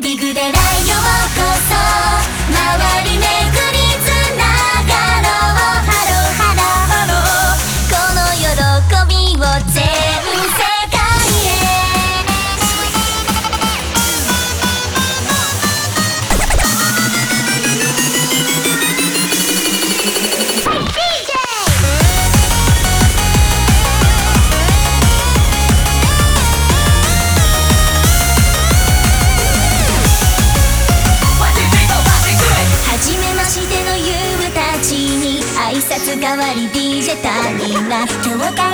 ディグデラようこそ周り巡りつながろうハローハローこの喜びを全世界へ初めましてのユーたちに挨拶代わり DJ タニーが今日から